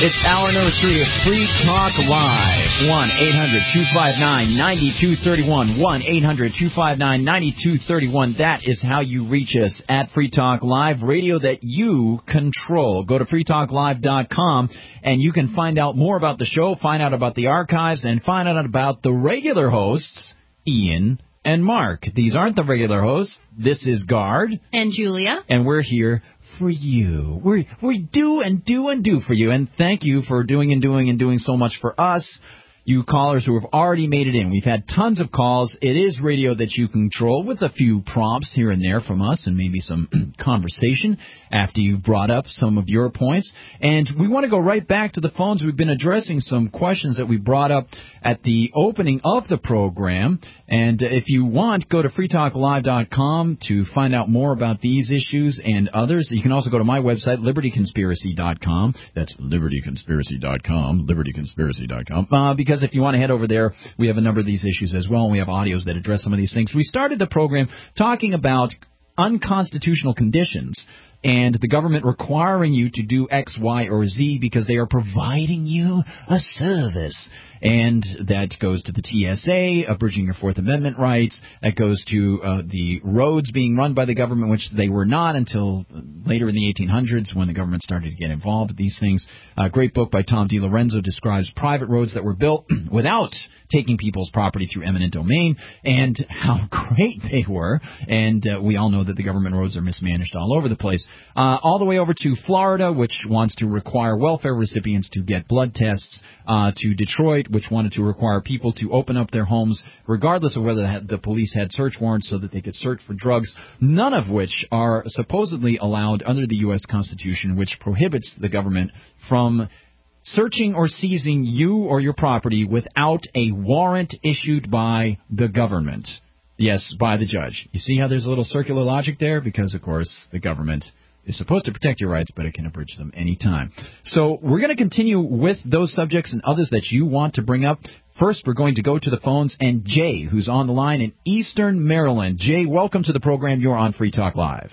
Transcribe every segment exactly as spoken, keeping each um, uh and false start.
It's hour number three of Free Talk Live. one eight hundred two five nine nine two three one. one eight hundred two five nine nine two three one. That is how you reach us at Free Talk Live, radio that you control. Go to free talk live dot com and you can find out more about the show, find out about the archives, and find out about the regular hosts, Ian and Mark. These aren't the regular hosts. This is Guard. And Julia. And we're here for you. We we do and do and do for you. And thank you for doing and doing and doing so much for us, you callers who have already made it in. We've had tons of calls. It is radio that you control, with a few prompts here and there from us and maybe some conversation after you've brought up some of your points. And we want to go right back to the phones. We've been addressing some questions that we brought up at the opening of the program. And if you want, go to free talk live dot com to find out more about these issues and others. You can also go to my website, liberty conspiracy dot com. That's liberty conspiracy dot com, liberty conspiracy dot com. Uh, because if you want to head over there, we have a number of these issues as well, and we have audios that address some of these things. We started the program talking about unconstitutional conditions and the government requiring you to do X, Y, or Z because they are providing you a service. And that goes to the T S A, abridging your Fourth Amendment rights. That goes to uh, the roads being run by the government, which they were not until later in the eighteen hundreds when the government started to get involved with these things. A great book by Tom DiLorenzo describes private roads that were built without taking people's property through eminent domain and how great they were. And uh, we all know that the government roads are mismanaged all over the place. Uh, all the way over to Florida, which wants to require welfare recipients to get blood tests, uh, to Detroit, which wanted to require people to open up their homes regardless of whether the police had search warrants so that they could search for drugs, none of which are supposedly allowed under the U S Constitution, which prohibits the government from searching or seizing you or your property without a warrant issued by the government. Yes, by the judge. You see how there's a little circular logic there? Because, of course, the government is supposed to protect your rights, but it can abridge them any time. So we're going to continue with those subjects and others that you want to bring up. First, we're going to go to the phones, and Jay, who's on the line in Eastern Maryland. Jay, welcome to the program. You're on Free Talk Live.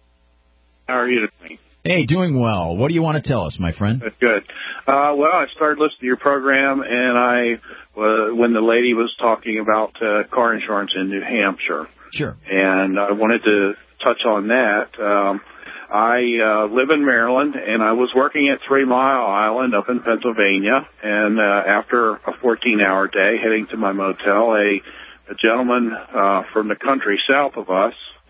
How are you today? Hey, doing well. What do you want to tell us, my friend? That's good. Uh, well, I started listening to your program, and I, uh, when the lady was talking about uh, car insurance in New Hampshire. Sure. And I wanted to touch on that. Um, I uh, live in Maryland, and I was working at Three Mile Island up in Pennsylvania. And uh, after a fourteen-hour day heading to my motel, a, a gentleman uh, from the country south of us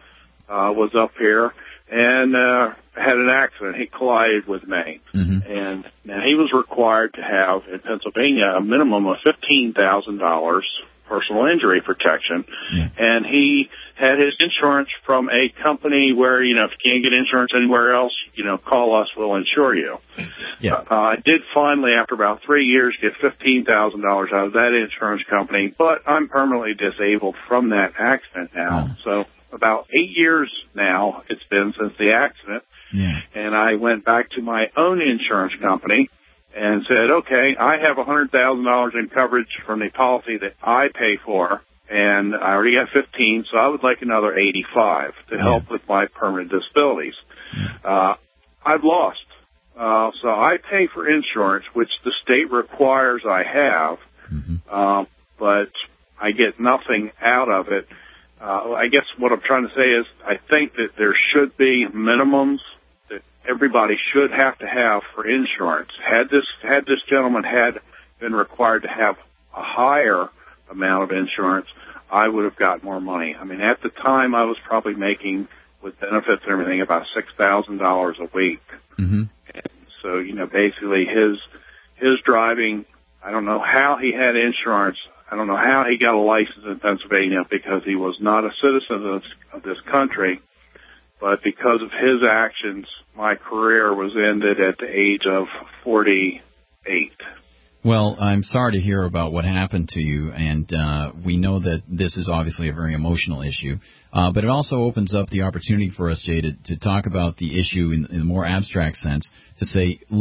uh, was up here and uh, had an accident. He collided with me. Mm-hmm. And now he was required to have, in Pennsylvania, a minimum of fifteen thousand dollars personal injury protection. Yeah. And he had his insurance from a company where, you know, if you can't get insurance anywhere else, you know, call us, we'll insure you. Yeah. Uh, I did finally, after about three years, get fifteen thousand dollars out of that insurance company, but I'm permanently disabled from that accident now. Oh. So about eight years now it's been since the accident. Yeah. And I went back to my own insurance company and said, okay, I have one hundred thousand dollars in coverage from the policy that I pay for, and I already got fifteen, so I would like another eighty-five to help yeah. with my permanent disabilities. Yeah. Uh, I've lost. Uh, so I pay for insurance, which the state requires I have, mm-hmm. uh, but I get nothing out of it. Uh, I guess what I'm trying to say is I think that there should be minimums that everybody should have to have for insurance. Had this had this gentleman had been required to have a higher amount of insurance, I would have got more money. I mean, at the time, I was probably making, with benefits and everything, about six thousand dollars a week. Mm-hmm. And so, you know, basically his his driving, I don't know how he had insurance. I don't know how he got a license in Pennsylvania because he was not a citizen of this, of this country. But because of his actions, my career was ended at the age of forty-eight. Well, I'm sorry to hear about what happened to you, and uh, we know that this is obviously a very emotional issue, uh, but it also opens up the opportunity for us, Jay, to, to talk about the issue in, in a more abstract sense, to say, look,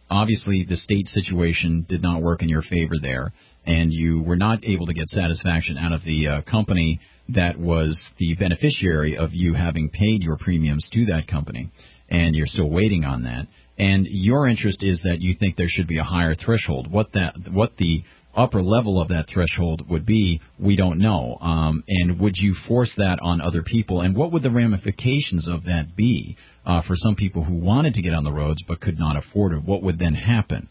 obviously the state situation did not work in your favor there, and you were not able to get satisfaction out of the uh, company that was the beneficiary of you having paid your premiums to that company, and you're still waiting on that. And your interest is that you think there should be a higher threshold. What that, what the upper level of that threshold would be, we don't know. Um, and would you force that on other people? And what would the ramifications of that be uh, for some people who wanted to get on the roads but could not afford it? What would then happen?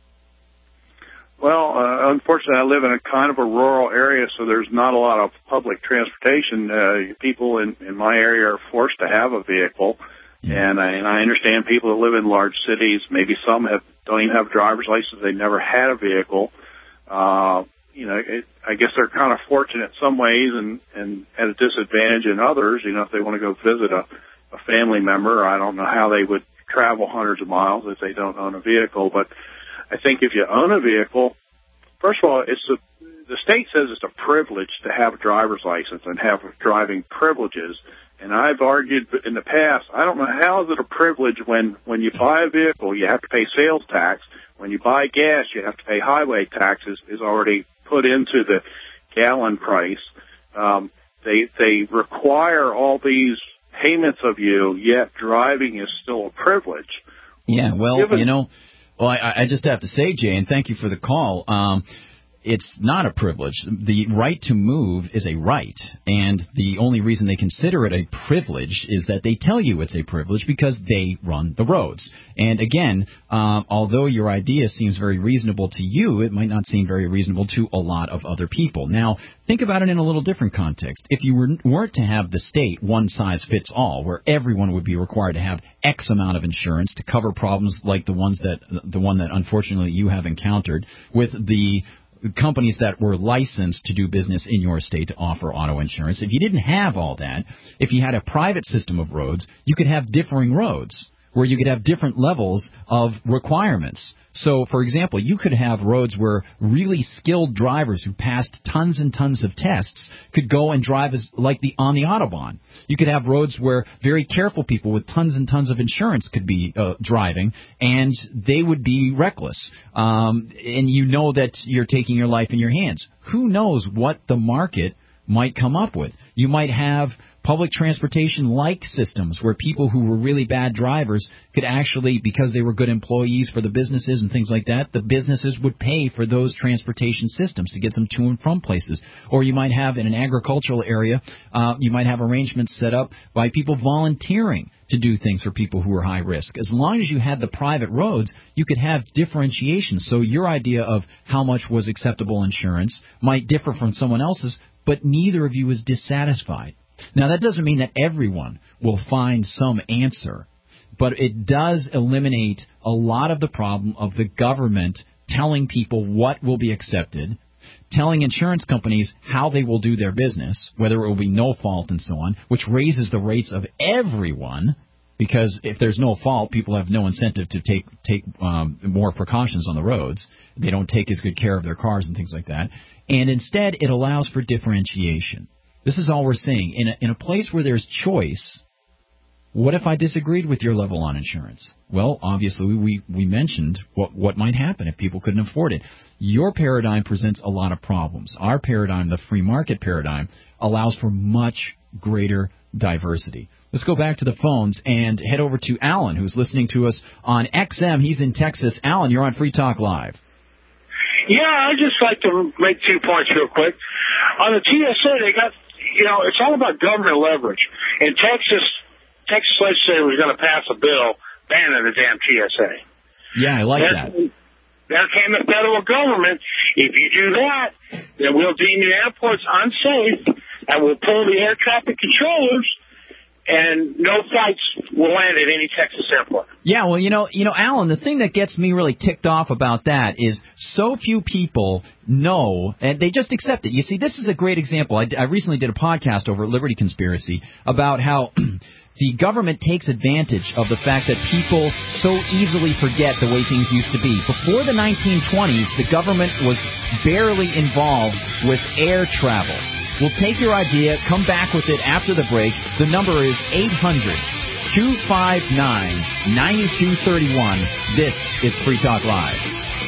Well, uh, unfortunately, I live in a kind of a rural area, so there's not a lot of public transportation. Uh, people in, in my area are forced to have a vehicle, yeah. and, I, and I understand people that live in large cities, maybe some have don't even have a driver's license, they never had a vehicle. Uh, you know, it, I guess they're kind of fortunate in some ways and, and at a disadvantage in others. You know, if they want to go visit a, a family member, I don't know how they would travel hundreds of miles if they don't own a vehicle, but I think if you own a vehicle, first of all, it's a, the state says it's a privilege to have a driver's license and have driving privileges. And I've argued in the past, I don't know how is it a privilege when, when you buy a vehicle, you have to pay sales tax. When you buy gas, you have to pay highway taxes, is already put into the gallon price. Um, they, they require all these payments of you, yet driving is still a privilege. Yeah, well, Given, you know, Well, I, I just have to say, Jay, and thank you for the call, um, it's not a privilege. The right to move is a right, and the only reason they consider it a privilege is that they tell you it's a privilege because they run the roads. And again, um, although your idea seems very reasonable to you, it might not seem very reasonable to a lot of other people. Now, think about it in a little different context. If you were, weren't to have the state one size fits all, where everyone would be required to have X amount of insurance to cover problems like the ones that the one that unfortunately you have encountered with the companies that were licensed to do business in your state to offer auto insurance. If you didn't have all that, if you had a private system of roads, you could have differing roads where you could have different levels of requirements. So, for example, you could have roads where really skilled drivers who passed tons and tons of tests could go and drive as like the on the Autobahn. You could have roads where very careful people with tons and tons of insurance could be uh, driving, and they would be reckless. Um, and you know that you're taking your life in your hands. Who knows what the market might come up with? You might have public transportation-like systems where people who were really bad drivers could actually, because they were good employees for the businesses and things like that, the businesses would pay for those transportation systems to get them to and from places. Or you might have, in an agricultural area, uh, you might have arrangements set up by people volunteering to do things for people who are high risk. As long as you had the private roads, you could have differentiation. So your idea of how much was acceptable insurance might differ from someone else's, but neither of you is dissatisfied. Now, that doesn't mean that everyone will find some answer, but it does eliminate a lot of the problem of the government telling people what will be accepted, telling insurance companies how they will do their business, whether it will be no fault and so on, which raises the rates of everyone, because if there's no fault, people have no incentive to take take um, more precautions on the roads. They don't take as good care of their cars and things like that. And instead, it allows for differentiation. This is all we're saying. In a, in a place where there's choice, what if I disagreed with your level on insurance? Well, obviously, we, we mentioned what, what might happen if people couldn't afford it. Your paradigm presents a lot of problems. Our paradigm, the free market paradigm, allows for much greater diversity. Let's go back to the phones and head over to Alan, who's listening to us on X M. He's in Texas. Alan, you're on Free Talk Live. Yeah, I'd just like to make two points real quick. On the T S A, they got, you know, it's all about government leverage. In Texas, Texas legislature was going to pass a bill banning the damn T S A. Yeah, I like then, that. Then came the federal government. If you do that, then we'll deem the airports unsafe, and we'll pull the air traffic controllers, and no flights will land at any Texas airport. Yeah, well, you know, you know, Alan, the thing that gets me really ticked off about that is so few people know, and they just accept it. You see, this is a great example. I, I recently did a podcast over at Liberty Conspiracy about how the government takes advantage of the fact that people so easily forget the way things used to be. Before the nineteen twenties, the government was barely involved with air travel. We'll take your idea, come back with it after the break. The number is eight hundred, two five nine, nine two three one. This is Free Talk Live.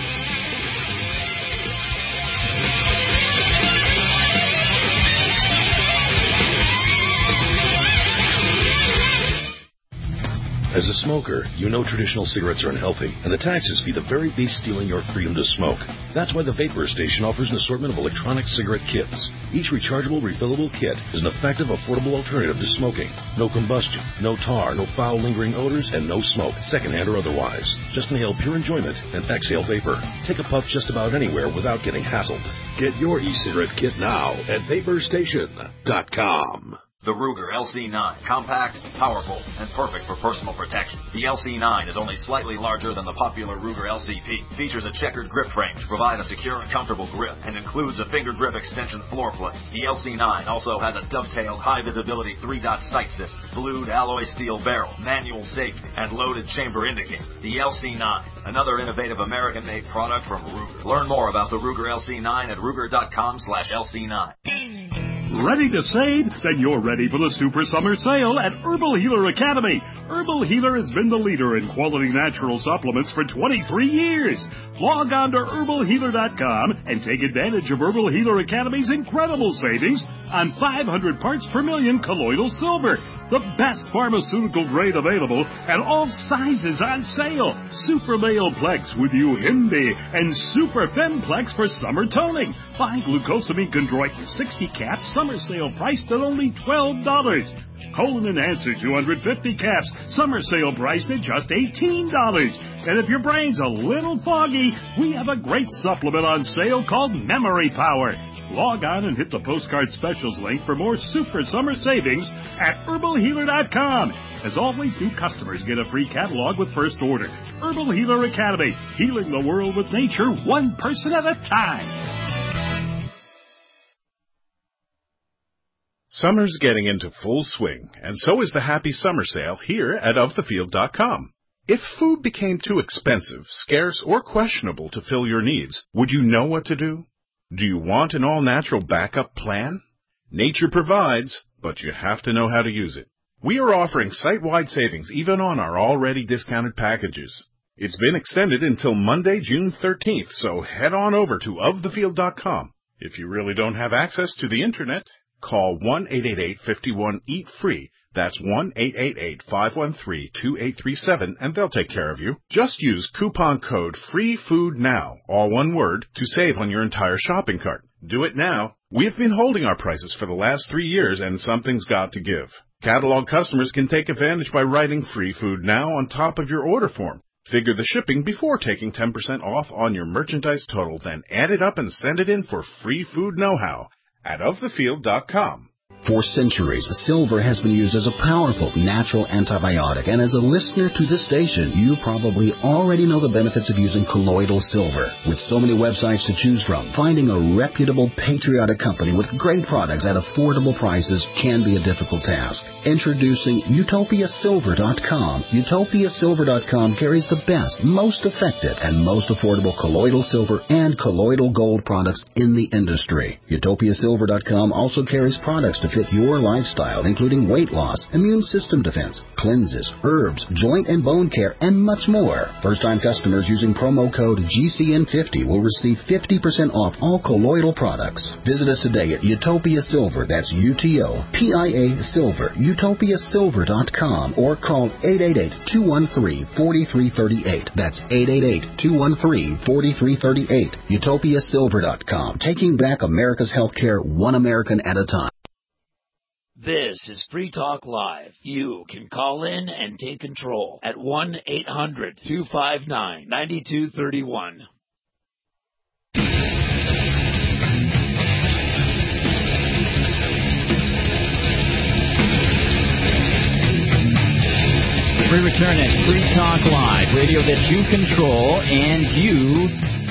As a smoker, you know traditional cigarettes are unhealthy, and the taxes be the very beast stealing your freedom to smoke. That's why the Vapor Station offers an assortment of electronic cigarette kits. Each rechargeable, refillable kit is an effective, affordable alternative to smoking. No combustion, no tar, no foul, lingering odors, and no smoke, secondhand or otherwise. Just inhale pure enjoyment and exhale vapor. Take a puff just about anywhere without getting hassled. Get your e-cigarette kit now at vapor station dot com. The Ruger L C nine, compact, powerful, and perfect for personal protection. The L C nine is only slightly larger than the popular Ruger L C P, features a checkered grip frame to provide a secure and comfortable grip, and includes a finger grip extension floor plate. The L C nine also has a dovetailed high-visibility three-dot sight system, blued alloy steel barrel, manual safety, and loaded chamber indicator. The L C nine, another innovative American-made product from Ruger. Learn more about the Ruger L C nine at ruger dot com slash L C nine. Ready to save? Then you're ready for the Super Summer Sale at Herbal Healer Academy. Herbal Healer has been the leader in quality natural supplements for twenty-three years. Log on to herbal healer dot com and take advantage of Herbal Healer Academy's incredible savings on five hundred parts per million colloidal silver. The best pharmaceutical grade available and all sizes on sale. Super Male Plex with Uhimbi and Super Femplex for summer toning. Buy glucosamine chondroitin sixty caps, summer sale priced at only twelve dollars. Colon Enhancer two hundred fifty caps, summer sale priced at just eighteen dollars. And if your brain's a little foggy, we have a great supplement on sale called Memory Power. Log on and hit the postcard specials link for more super summer savings at herbal healer dot com. As always, new customers get a free catalog with first order. Herbal Healer Academy, healing the world with nature one person at a time. Summer's getting into full swing, and so is the happy summer sale here at of the field dot com. If food became too expensive, scarce, or questionable to fill your needs, would you know what to do? Do you want an all-natural backup plan? Nature provides, but you have to know how to use it. We are offering site-wide savings even on our already discounted packages. It's been extended until Monday, June thirteenth, so head on over to of the field dot com. If you really don't have access to the Internet, call one eight eight eight, five one, eat free. That's one eight eight eight, five one three, two eight three seven, and they'll take care of you. Just use coupon code FREEFOODNOW, all one word, to save on your entire shopping cart. Do it now. We've been holding our prices for the last three years, and something's got to give. Catalog customers can take advantage by writing Free Food Now on top of your order form. Figure the shipping before taking ten percent off on your merchandise total, then add it up and send it in for Free Food Know-How at of the field dot com. For centuries, silver has been used as a powerful natural antibiotic, and as a listener to this station, you probably already know the benefits of using colloidal silver. With so many websites to choose from, finding a reputable, patriotic company with great products at affordable prices can be a difficult task. Introducing Utopia Silver dot com. Utopia Silver dot com carries the best, most effective, and most affordable colloidal silver and colloidal gold products in the industry. Utopia Silver dot com also carries products to fit your lifestyle, including weight loss, immune system defense, cleanses, herbs, joint and bone care, and much more. First-time customers using promo code G C N fifty will receive fifty percent off all colloidal products. Visit us today at Utopia Silver, that's U T O P I A Silver, Utopia Silver dot com, or call eight eight eight, two one three, four three three eight. That's eight eight eight, two one three, four three three eight. Utopia Silver dot com, taking back America's healthcare one American at a time. This is Free Talk Live. You can call in and take control at one eight hundred, two five nine, nine two three one. We return at Free Talk Live, radio that you control and you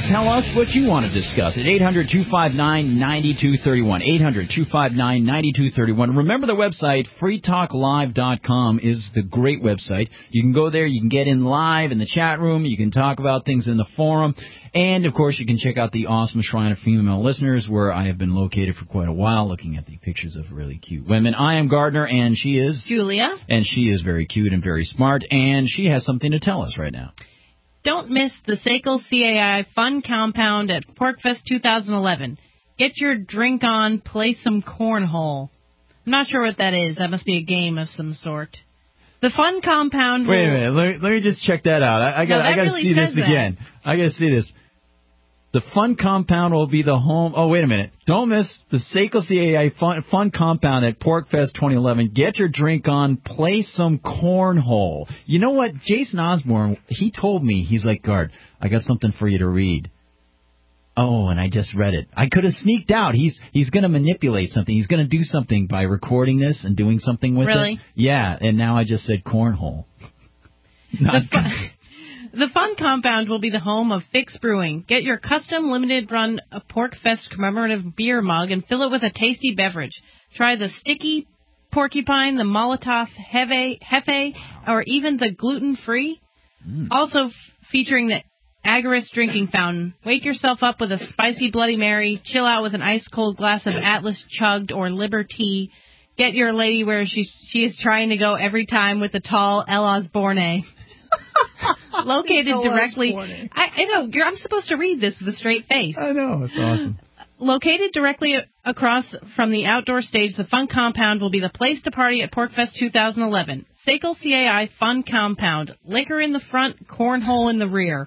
tell us what you want to discuss at eight hundred, two five nine, nine two three one. eight hundred, two five nine, nine two three one. Remember the website, free talk live dot com is the great website. You can go there, you can get in live in the chat room, you can talk about things in the forum, and, of course, you can check out the awesome Shrine of Female Listeners, where I have been located for quite a while, looking at the pictures of really cute women. I am Gardner, and she is... Julia. And she is very cute and very smart, and she has something to tell us right now. Don't miss the SACL C A I Fun Compound at PorkFest twenty eleven. Get your drink on, play some cornhole. I'm not sure what that is. That must be a game of some sort. The Fun Compound will... Wait a minute. Let me, let me just check that out. I, I got no, I got to really see this that. again. I got to see this. The Fun Compound will be the home... Oh, wait a minute. Don't miss the SACL C A I Fun, Fun Compound at PorkFest twenty eleven. Get your drink on, play some cornhole. You know what? Jason Osborne, he told me, he's like, Guard, I got something for you to read. Oh, and I just read it. I could have sneaked out. He's he's going to manipulate something. He's going to do something by recording this and doing something with really? it. Yeah, and now I just said cornhole. Not the, fun, the Fun Compound will be the home of Fix Brewing. Get your custom limited run PorkFest commemorative beer mug and fill it with a tasty beverage. Try the Sticky Porcupine, the Molotov Hefe, Hefe or even the gluten-free. Mm. Also f- featuring the Agaris drinking fountain. Wake yourself up with a spicy Bloody Mary. Chill out with an ice-cold glass of Atlas Chugged or Liberty. Get your lady where she she is trying to go every time with the tall El Osborne. Located directly... I, I know, you're, I'm supposed to read this with a straight face. I know, it's awesome. Located directly across from the outdoor stage, the Fun Compound will be the place to party at PorkFest twenty eleven. SACL C A I Fun Compound. Liquor in the front, cornhole in the rear.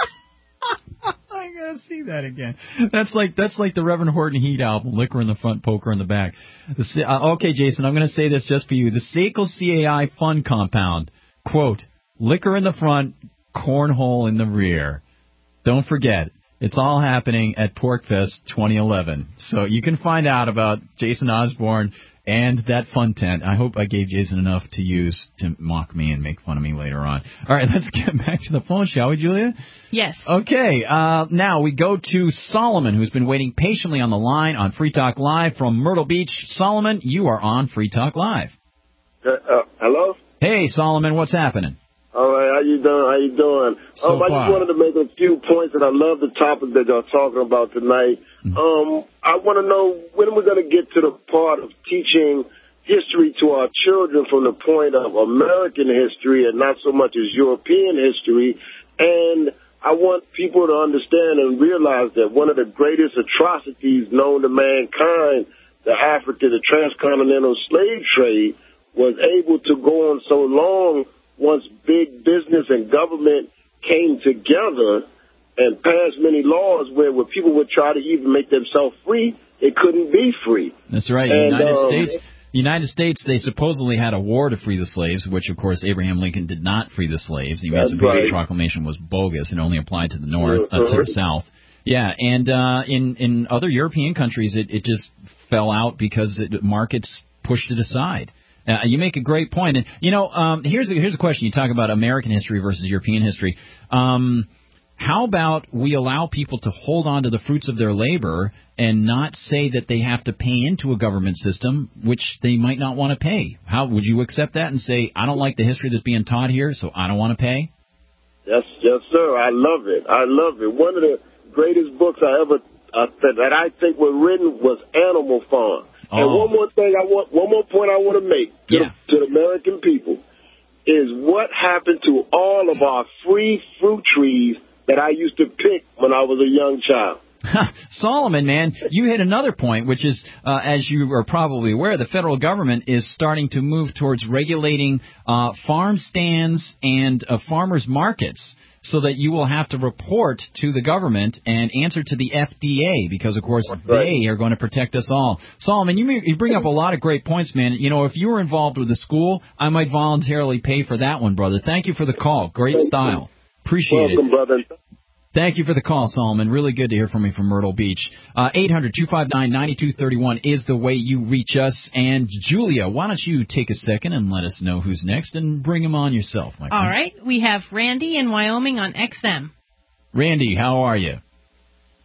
I gotta see that again. That's like that's like the Reverend Horton Heat album, Liquor in the Front, Poker in the Back. The, uh, okay, Jason, I'm going to say this just for you. The SACL C A I Fun Compound, quote, liquor in the front, cornhole in the rear. Don't forget, it's all happening at PorkFest twenty eleven. So you can find out about Jason Osborne and that fun tent. I hope I gave Jason enough to use to mock me and make fun of me later on. All right, let's get back to the phone, shall we, Julia? Yes. Okay, uh, now we go to Solomon, who's been waiting patiently on the line on Free Talk Live from Myrtle Beach. Solomon, you are on Free Talk Live. Uh, uh, hello? Hey, Solomon, what's happening? All right, how you doing? How you doing? So um, I far. just wanted to make a few points, and I love the topic that y'all talking about tonight. Mm-hmm. Um, I want to know when we're going to get to the part of teaching history to our children from the point of American history and not so much as European history. And I want people to understand and realize that one of the greatest atrocities known to mankind, the African, the transcontinental slave trade, was able to go on so long once big business and government came together and passed many laws where, where people would try to even make themselves free, they couldn't be free. That's right. And, United um, States... United States, they supposedly had a war to free the slaves, which, of course, Abraham Lincoln did not free the slaves. The Emancipation right. Proclamation was bogus. It only applied to the north, uh, to the south. Yeah, and uh, in, in other European countries, it, it just fell out because it, markets pushed it aside. Uh, you make a great point. And, you know, um, here's, a, here's a question. You talk about American history versus European history. Um, how about we allow people to hold on to the fruits of their labor and not say that they have to pay into a government system, which they might not want to pay? How would you accept that and say, I don't like the history that's being taught here, so I don't want to pay? Yes, yes, sir. I love it. I love it. One of the greatest books I ever uh, that I think were written was Animal Farm. Oh. And one more thing I want, one more point I want to make to, yeah. the, to the American people is what happened to all of our free fruit trees that I used to pick when I was a young child. Solomon, man, you hit another point, which is, uh, as you are probably aware, the federal government is starting to move towards regulating uh, farm stands and uh, farmers markets so that you will have to report to the government and answer to the F D A because, of course, right. they are going to protect us all. Solomon, you, you bring up a lot of great points, man. You know, if you were involved with a school, I might voluntarily pay for that one, brother. Thank you for the call. Great Thank style. Appreciate Welcome, it. brother. Thank you for the call, Solomon. Really good to hear from you from Myrtle Beach. Uh, eight hundred, two five nine, nine two three one is the way you reach us. And, Julia, why don't you take a second and let us know who's next and bring him on yourself, my friend. All right. We have Randy in Wyoming on X M. Randy, how are you?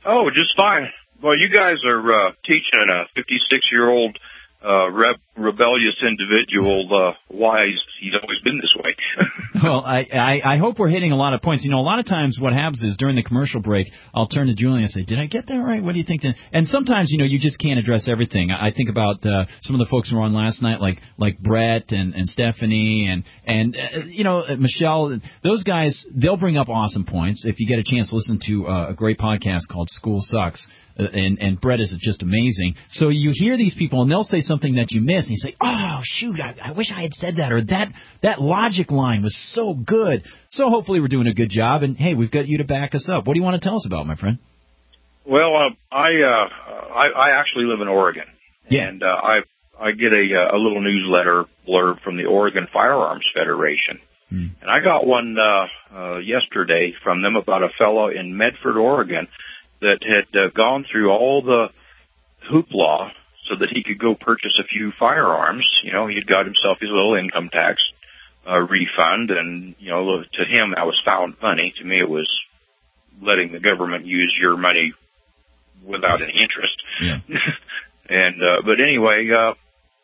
Oh, just fine. Well, you guys are uh, teaching a fifty-six-year-old uh, re- rebellious individual uh, why he's, he's always been this way. Well, I, I, I hope we're hitting a lot of points. You know, a lot of times what happens is during the commercial break, I'll turn to Julian and say, did I get that right? What do you think? And sometimes, you know, you just can't address everything. I think about uh, some of the folks who were on last night, like like Brett and, and Stephanie and, and uh, you know, Michelle. Those guys, they'll bring up awesome points. If you get a chance to listen to uh, a great podcast called School Sucks, Uh, and, and Brett is just amazing. So you hear these people, and they'll say something that you miss, and you say, oh, shoot, I, I wish I had said that, or that that logic line was so good. So hopefully we're doing a good job, and, hey, we've got you to back us up. What do you want to tell us about, my friend? Well, uh, I, uh, I I actually live in Oregon, yeah. and uh, I I get a, a little newsletter blurb from the Oregon Firearms Federation. Hmm. And I got one uh, uh, yesterday from them about a fellow in Medford, Oregon, that had uh, gone through all the hoopla so that he could go purchase a few firearms. You know, he'd got himself his little income tax uh, refund, and, you know, to him that was found money. To me it was letting the government use your money without any interest. Yeah. and uh, But anyway, uh,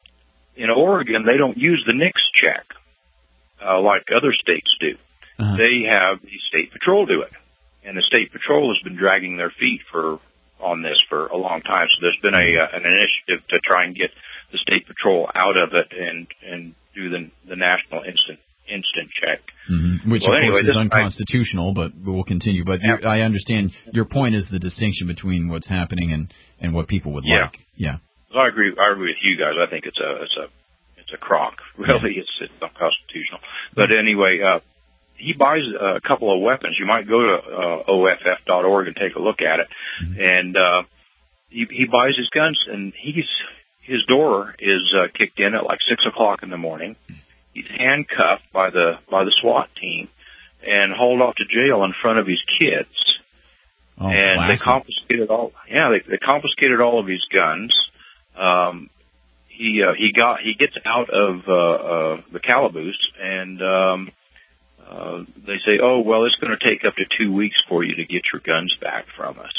in Oregon they don't use the NICS check uh, like other states do. Uh-huh. They have the State Patrol do it. And the State Patrol has been dragging their feet for on this for a long time. So there's been a uh, an initiative to try and get the State Patrol out of it and and do the the national instant instant check. Mm-hmm. Which well, of anyway, course is this, unconstitutional, I, but we'll continue. But yeah. I understand your point is the distinction between what's happening and, and what people would yeah. like. Yeah. Well, I agree. I agree with you guys. I think it's a it's a it's a crock. Really, yeah. it's it's unconstitutional. But anyway. uh He buys a couple of weapons. You might go to uh, O F F dot org and take a look at it. Mm-hmm. And uh, he, he buys his guns, and he's his door is uh, kicked in at like six o'clock in the morning. He's handcuffed by the by the SWAT team and hauled off to jail in front of his kids. Oh, and classic. they confiscated all. Yeah, they, they confiscated all of his guns. Um, he uh, he got he gets out of uh, uh, the calaboose and. Um, Uh, they say, oh, well, it's going to take up to two weeks for you to get your guns back from us.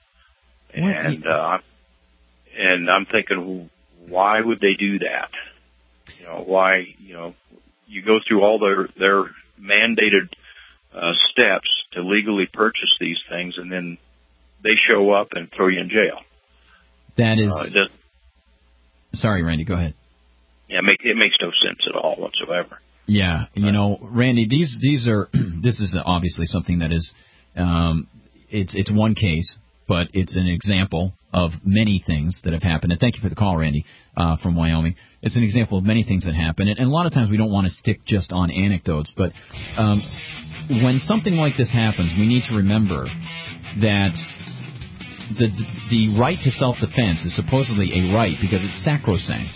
What? And, uh, and I'm thinking, why would they do that? You know, why, you know, you go through all their, their mandated, uh, steps to legally purchase these things, and then they show up and throw you in jail. That is, uh, it doesn't, sorry, Randy, go ahead. Yeah, it, make, it makes no sense at all whatsoever. Yeah, you know, Randy, these these are this is obviously something that is um, it's it's one case, but it's an example of many things that have happened. And thank you for the call, Randy, uh, from Wyoming. It's an example of many things that happen, and, and a lot of times we don't want to stick just on anecdotes, but um, when something like this happens, we need to remember that the the right to self-defense is supposedly a right because it's sacrosanct.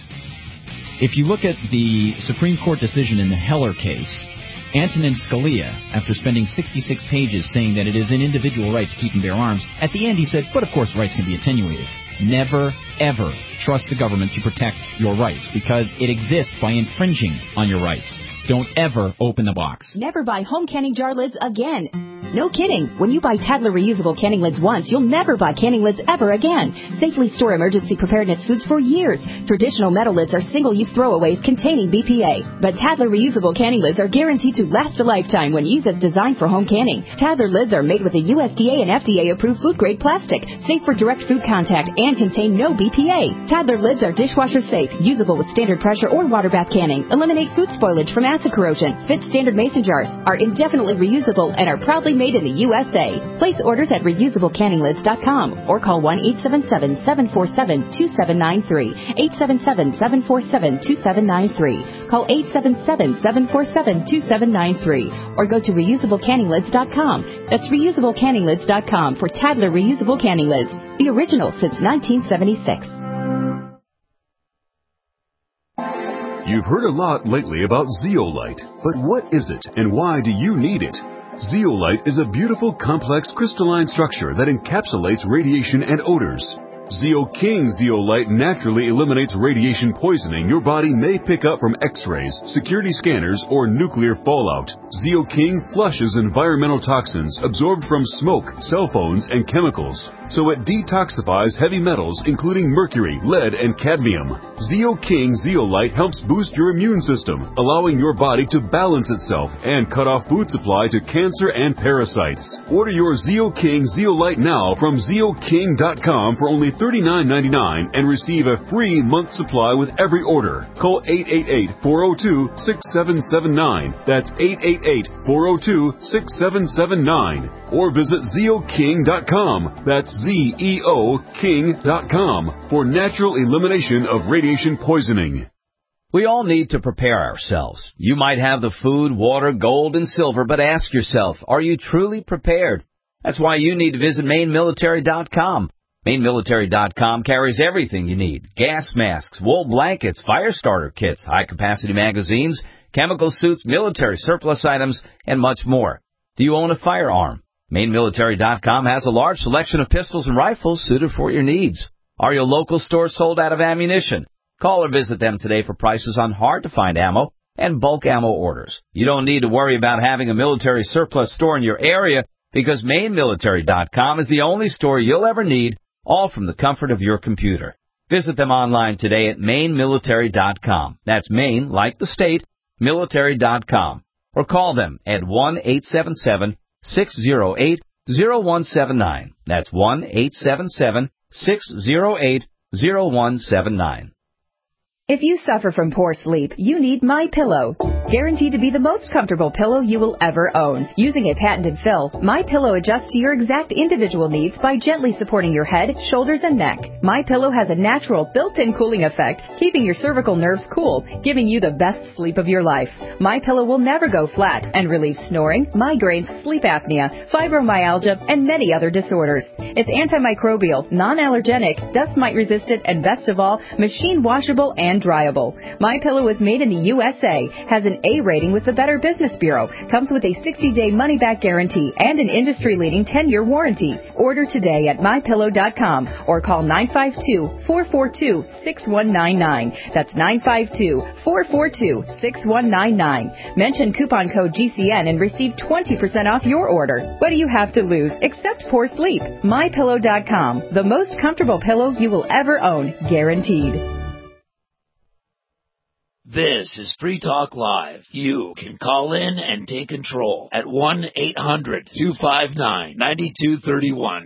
If you look at the Supreme Court decision in the Heller case, Antonin Scalia, after spending sixty-six pages saying that it is an individual right to keep and bear arms, at the end he said, but of course rights can be attenuated. Never, ever trust the government to protect your rights because it exists by infringing on your rights. Don't ever open the box. Never buy home canning jar lids again. No kidding. When you buy Tadler reusable canning lids once, you'll never buy canning lids ever again. Safely store emergency preparedness foods for years. Traditional metal lids are single-use throwaways containing B P A. But Tadler reusable canning lids are guaranteed to last a lifetime when used as designed for home canning. Tadler lids are made with a U S D A and F D A-approved food-grade plastic, safe for direct food contact, and contain no B P A. Tadler lids are dishwasher safe, usable with standard pressure or water bath canning, eliminate food spoilage from acid corrosion, fit standard mason jars, are indefinitely reusable, and are proudly made in the U S A. Place orders at reusable canning lids dot com or call one eight seven seven, seven four seven, two seven nine three, eight seven seven, seven four seven, two seven nine three. Call eight seven seven, seven four seven, two seven nine three or go to reusable canning lids dot com. That's reusable canning lids dot com for Tadler reusable canning lids, the original since nineteen seventy-six. You've heard a lot lately about Zeolite, but what is it and why do you need it? Zeolite is a beautiful, complex crystalline structure that encapsulates radiation and odors. Zeo King Zeolite naturally eliminates radiation poisoning your body may pick up from x-rays, security scanners, or nuclear fallout. Zeo King flushes environmental toxins absorbed from smoke, cell phones, and chemicals, so it detoxifies heavy metals including mercury, lead, and cadmium. Zeo King Zeolite helps boost your immune system, allowing your body to balance itself and cut off food supply to cancer and parasites. Order your Zeo King Zeolite now from Zeo King dot com for only thirty-nine ninety-nine and receive a free month supply with every order. Call eight eight eight, four oh two, six seven seven nine. That's eight eight eight, four oh two, six seven seven nine. Or visit Zeo King dot com. That's Z E O King dot com for natural elimination of radiation poisoning. We all need to prepare ourselves. You might have the food, water, gold, and silver, but ask yourself, are you truly prepared? That's why you need to visit Maine Military dot com. Maine Military dot com carries everything you need. Gas masks, wool blankets, fire starter kits, high-capacity magazines, chemical suits, military surplus items, and much more. Do you own a firearm? Maine Military dot com has a large selection of pistols and rifles suited for your needs. Are your local stores sold out of ammunition? Call or visit them today for prices on hard-to-find ammo and bulk ammo orders. You don't need to worry about having a military surplus store in your area because Maine Military dot com is the only store you'll ever need, all from the comfort of your computer. Visit them online today at Maine Military dot com. That's Maine, like the state, military dot com. Or call them at one eight seven seven, six oh eight, oh one seven nine. That's one eight seven seven, six oh eight, oh one seven nine. If you suffer from poor sleep, you need MyPillow. Guaranteed to be the most comfortable pillow you will ever own. Using a patented fill, MyPillow adjusts to your exact individual needs by gently supporting your head, shoulders, and neck. MyPillow has a natural built-in cooling effect, keeping your cervical nerves cool, giving you the best sleep of your life. MyPillow will never go flat and relieves snoring, migraines, sleep apnea, fibromyalgia, and many other disorders. It's antimicrobial, non-allergenic, dust mite resistant, and best of all, machine washable and dryable. MyPillow is made in the U S A, has an A rating with the Better Business Bureau, comes with a sixty-day money-back guarantee, and an industry-leading ten-year warranty. Order today at My Pillow dot com or call nine five two, four four two, six one nine nine. That's nine five two, four four two, six one nine nine. Mention coupon code G C N and receive twenty percent off your order. What do you have to lose except poor sleep? My Pillow dot com, the most comfortable pillow you will ever own, guaranteed. This is Free Talk Live. You can call in and take control at one eight hundred, two five nine, nine two three one.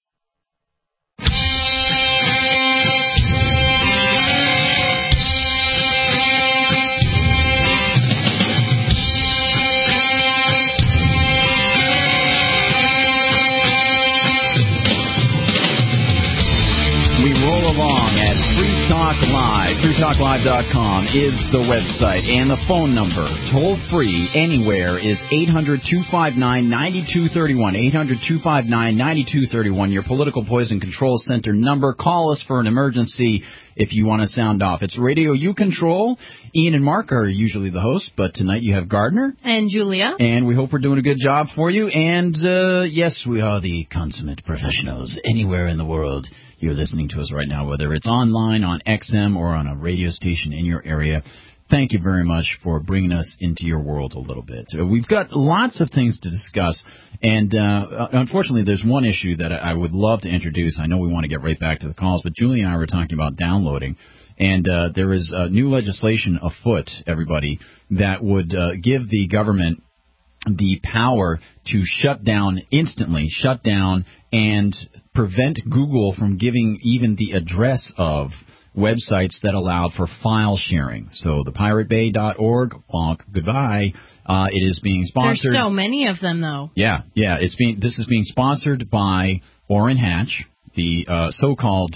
We roll along at Free Talk Live. free talk live dot com is the website, and the phone number, toll free anywhere, is eight hundred, two five nine, nine two three one. eight hundred, two five nine, nine two three one, your Political Poison Control Center number. Call us for an emergency if you want to sound off. It's Radio You Control. Ian and Mark are usually the hosts, but tonight you have Gardner. And Julia. And we hope we're doing a good job for you. And, uh, yes, we are the consummate professionals anywhere in the world. You're listening to us right now, whether it's online, on X M, or on a radio station in your area. Thank you very much for bringing us into your world a little bit. We've got lots of things to discuss, and uh, unfortunately there's one issue that I would love to introduce. I know we want to get right back to the calls, but Julie and I were talking about downloading, and uh, there is uh, new legislation afoot, everybody, that would uh, give the government the power to shut down instantly, shut down and prevent Google from giving even the address of websites that allowed for file sharing. So the pirate bay dot org, bonk, goodbye. Uh, it is being sponsored. There's so many of them, though. Yeah, yeah. It's being. This is being sponsored by Orrin Hatch, the uh, so-called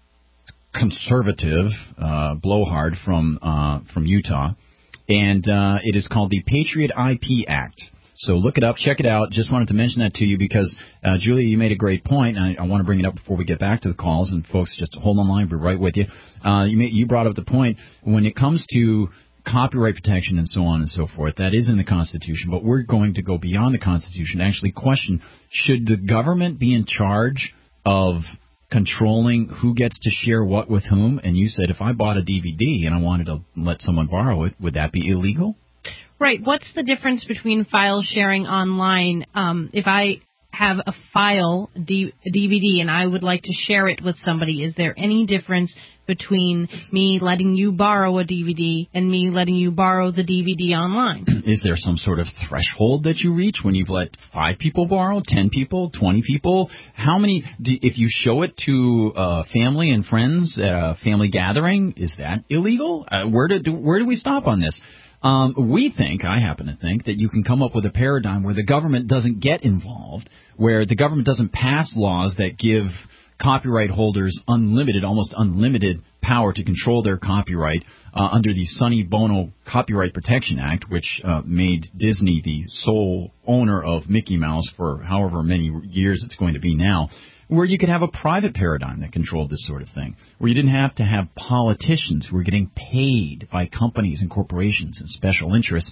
conservative uh, blowhard from uh, from Utah, and uh, it is called the Patriot I P Act. So look it up, check it out. Just wanted to mention that to you because, uh, Julia, you made a great point, and I, I want to bring it up before we get back to the calls. And, folks, just hold on line. We're right with you. Uh, you, made, you brought up the point when it comes to copyright protection and so on and so forth. That is in the Constitution, but we're going to go beyond the Constitution to actually question, should the government be in charge of controlling who gets to share what with whom, and you said if I bought a D V D and I wanted to let someone borrow it, would that be illegal? Right. What's the difference between file sharing online? Um, if I have a file, D- a D V D, and I would like to share it with somebody, is there any difference between me letting you borrow a D V D and me letting you borrow the D V D online? Is there some sort of threshold that you reach when you've let five people borrow, ten people, twenty people? How many, do, if you show it to uh, family and friends at a family gathering, is that illegal? Uh, where, do, where do we stop on this? Um, we think, I happen to think, that you can come up with a paradigm where the government doesn't get involved, where the government doesn't pass laws that give copyright holders unlimited, almost unlimited power to control their copyright uh, under the Sonny Bono Copyright Protection Act, which uh, made Disney the sole owner of Mickey Mouse for however many years it's going to be now, where you could have a private paradigm that controlled this sort of thing, where you didn't have to have politicians who were getting paid by companies and corporations and special interests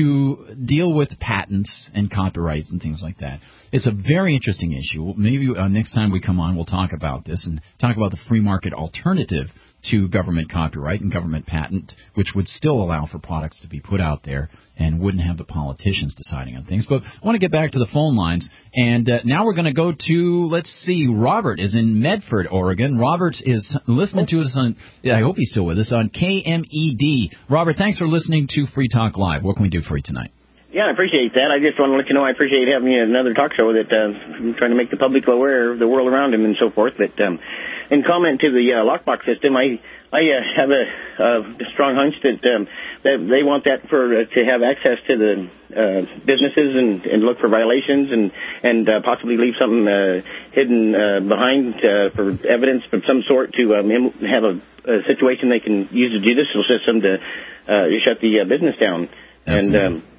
to deal with patents and copyrights and things like that. It's a very interesting issue. Maybe uh, next time we come on, we'll talk about this and talk about the free market alternative to government copyright and government patent, which would still allow for products to be put out there and wouldn't have the politicians deciding on things. But I want to get back to the phone lines, and uh, now we're going to go to, let's see, Robert is in Medford, Oregon. Robert is listening to us on, I hope he's still with us, on K M E D. Robert, thanks for listening to Free Talk Live. What can we do for you tonight? Yeah, I appreciate that. I just want to let you know I appreciate having you another talk show that uh, I'm trying to make the public aware of the world around them and so forth. But um, in comment to the uh, lockbox system, I I uh, have a, a strong hunch that um, that they want that for uh, to have access to the uh, businesses and, and look for violations and and uh, possibly leave something uh, hidden uh, behind uh, for evidence of some sort to um, have a, a situation they can use the judicial system to uh, shut the uh, business down. Absolutely. And um,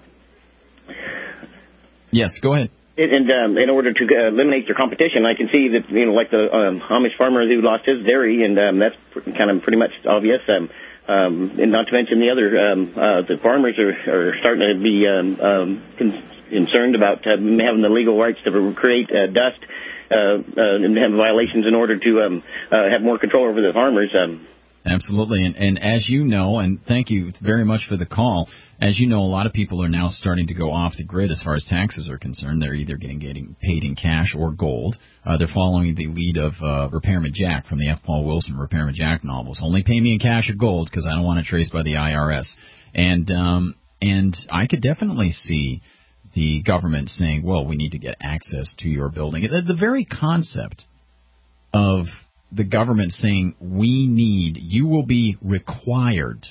Yes, go ahead. And um, in order to uh, eliminate their competition, I can see that, you know, like the um, Amish farmer who lost his dairy, and um, that's pr- kind of pretty much obvious. Um, um, and not to mention the other, um, uh, the farmers are, are starting to be um, um, con- concerned about uh, having the legal rights to create uh, dust uh, uh, and have violations in order to um, uh, have more control over the farmers. Um, Absolutely. And, and as you know, and thank you very much for the call, as you know, a lot of people are now starting to go off the grid as far as taxes are concerned. They're either getting, getting paid in cash or gold. Uh, they're following the lead of uh, Repairman Jack from the F. Paul Wilson Repairman Jack novels. Only pay me in cash or gold because I don't want it traced by the I R S. And, um, and I could definitely see the government saying, well, we need to get access to your building. The, the very concept of the government saying we need, you will be required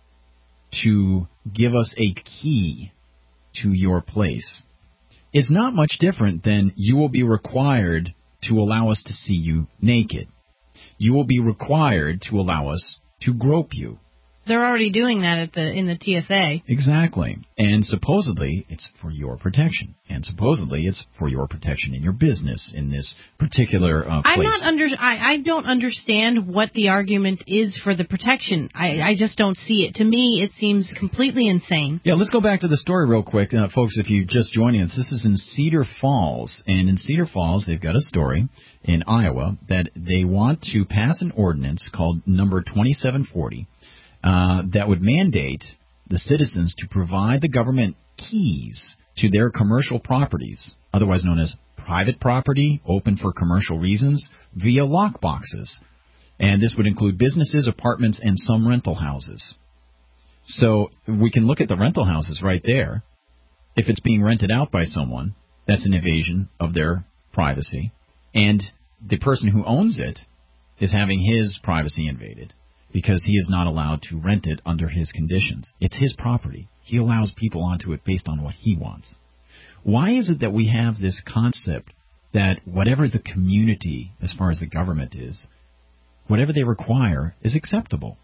to give us a key to your place is not much different than you will be required to allow us to see you naked. You will be required to allow us to grope you. They're already doing that at the in the T S A. Exactly. And supposedly it's for your protection. And supposedly it's for your protection in your business in this particular uh, place. I'm not under. I, I don't understand what the argument is for the protection. I, I just don't see it. To me, it seems completely insane. Yeah, let's go back to the story real quick, uh, folks. If you're just joining us, this is in Cedar Falls, and in Cedar Falls, they've got a story in Iowa that they want to pass an ordinance called number twenty-seven forty. Uh, that would mandate the citizens to provide the government keys to their commercial properties, otherwise known as private property, open for commercial reasons, via lock boxes. And this would include businesses, apartments, and some rental houses. So we can look at the rental houses right there. If it's being rented out by someone, that's an invasion of their privacy. And the person who owns it is having his privacy invaded, because he is not allowed to rent it under his conditions. It's his property. He allows people onto it based on what he wants. Why is it that we have this concept that whatever the community, as far as the government is, whatever they require is acceptable?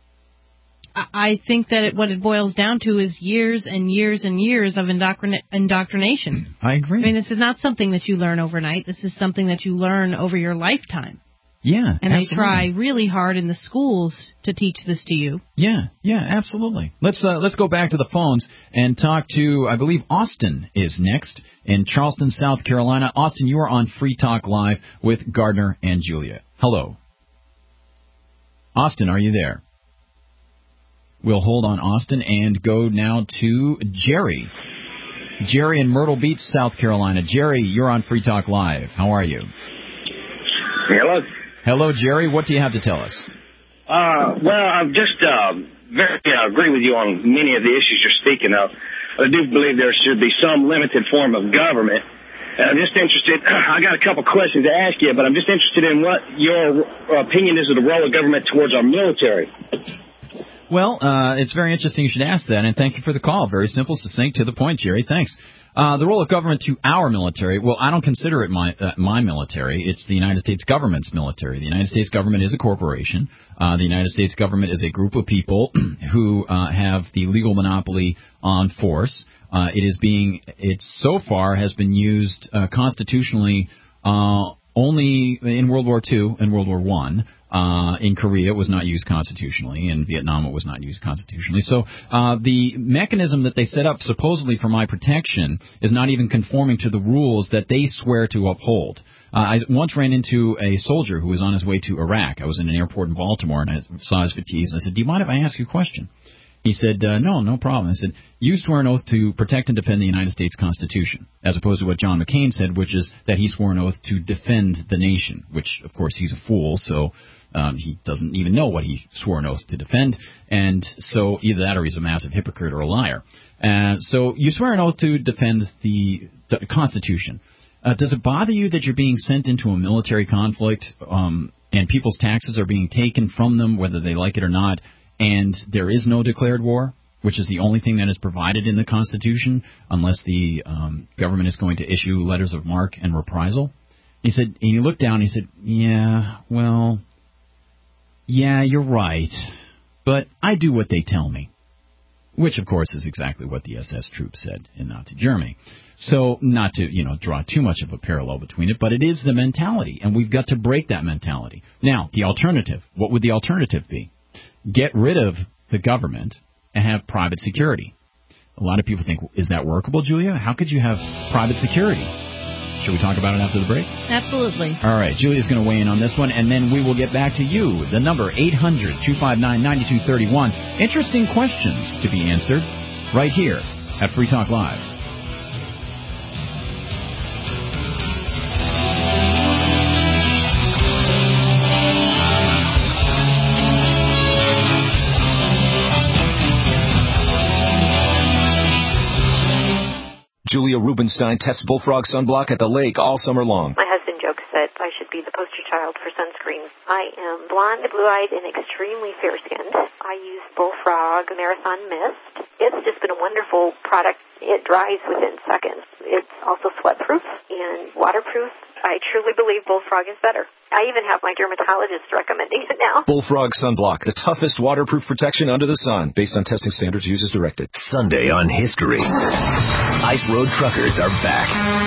I think that it, what it boils down to is years and years and years of indoctrin- indoctrination. I agree. I mean, this is not something that you learn overnight. This is something that you learn over your lifetime. Yeah, and absolutely. they try really hard in the schools to teach this to you. Yeah, yeah, absolutely. Let's uh, let's go back to the phones and talk to, I believe Austin is next in Charleston, South Carolina. Austin, you are on Free Talk Live with Gardner and Julia. Hello. Austin, are you there? We'll hold on Austin and go now to Jerry. Jerry in Myrtle Beach, South Carolina. Jerry, you're on Free Talk Live. How are you? Hello. Hello, Jerry. What do you have to tell us? Uh, well, I'm just uh, very uh, agree with you on many of the issues you're speaking of. I do believe there should be some limited form of government. And I'm just interested, I got a couple questions to ask you, but I'm just interested in what your opinion is of the role of government towards our military. Well, uh, it's very interesting you should ask that, and thank you for the call. Very simple, succinct, to the point, Jerry. Thanks. Uh, the role of government to our military, well, I don't consider it my uh, my military. It's the United States government's military. The United States government is a corporation. Uh, the United States government is a group of people who uh, have the legal monopoly on force. Uh, it is being, it so far has been used uh, constitutionally uh, only in World War Two and World War One. Uh, in Korea, it was not used constitutionally. In Vietnam, it was not used constitutionally. So uh, the mechanism that they set up supposedly for my protection is not even conforming to the rules that they swear to uphold. Uh, I once ran into a soldier who was on his way to Iraq. I was in an airport in Baltimore, and I saw his fatigues, and I said, do you mind if I ask you a question? He said, uh, no, no problem. I said, you swore an oath to protect and defend the United States Constitution, as opposed to what John McCain said, which is that he swore an oath to defend the nation, which, of course, he's a fool, so um, he doesn't even know what he swore an oath to defend, and so either that or he's a massive hypocrite or a liar. Uh, so you swear an oath to defend the, the Constitution. Uh, does it bother you that you're being sent into a military conflict um, and people's taxes are being taken from them, whether they like it or not, and there is no declared war, which is the only thing that is provided in the Constitution, unless the um, government is going to issue letters of marque and reprisal? He said, and he looked down and he said, yeah, well, yeah, you're right, but I do what they tell me, which, of course, is exactly what the S S troops said in Nazi Germany. So not to, you know, draw too much of a parallel between it, but it is the mentality, and we've got to break that mentality. Now, the alternative, what would the alternative be? Get rid of the government and have private security. A lot of people think, is that workable, Julia? How could you have private security? Should we talk about it after the break? Absolutely. All right, Julia's going to weigh in on this one, and then we will get back to you. The number, eight hundred, two five nine, nine two three one. Interesting questions to be answered right here at Free Talk Live. Julia Rubenstein tests Bullfrog sunblock at the lake all summer long. My husband jokes that I should be the poster child for sunscreen. I am blonde, blue-eyed, and extremely fair-skinned. I use Bullfrog Marathon Mist. It's just been a wonderful product. It dries within seconds. It's also sweat-proof and waterproof. I truly believe Bullfrog is better. I even have my dermatologist recommending it now. Bullfrog Sunblock, the toughest waterproof protection under the sun, based on testing standards used as directed. Sunday on History. Ice Road Truckers are back.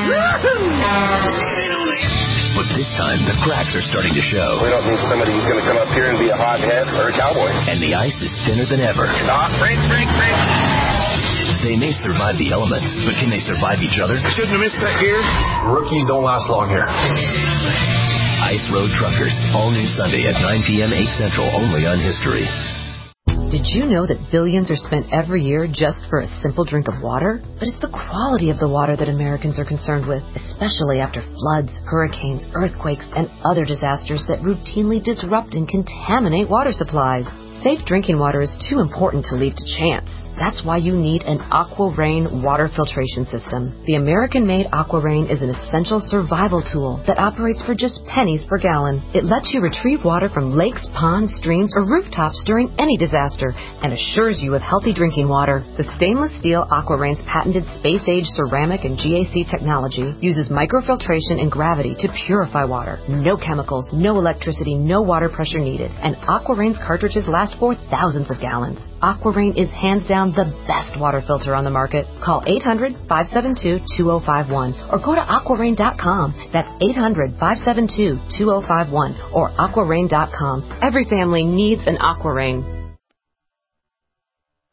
But this time, the cracks are starting to show. We don't need somebody who's going to come up here and be a hothead or a cowboy. And the ice is thinner than ever. Stop, break, break, break. They may survive the elements, but can they survive each other? Shouldn't have missed that gear. Rookies don't last long here. Ice Road Truckers, all new Sunday at nine p.m., eight Central, only on History. Did you know that billions are spent every year just for a simple drink of water? But it's the quality of the water that Americans are concerned with, especially after floods, hurricanes, earthquakes, and other disasters that routinely disrupt and contaminate water supplies. Safe drinking water is too important to leave to chance. That's why you need an AquaRain water filtration system. The American-made AquaRain is an essential survival tool that operates for just pennies per gallon. It lets you retrieve water from lakes, ponds, streams, or rooftops during any disaster and assures you of healthy drinking water. The stainless steel AquaRain's patented space-age ceramic and G A C technology uses microfiltration and gravity to purify water. No chemicals, no electricity, no water pressure needed. And AquaRain's cartridges last for thousands of gallons. AquaRain is hands down the best water filter on the market. Call eight hundred, five seven two, two oh five one or go to aqua rain dot com. That's eight hundred, five seven two, two oh five one or aqua rain dot com. Every family needs an AquaRain.